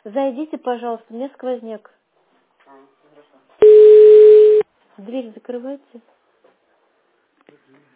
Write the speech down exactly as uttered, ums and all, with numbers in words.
Зайдите, пожалуйста, у меня сквозняк. А, хорошо. Дверь закрывайте.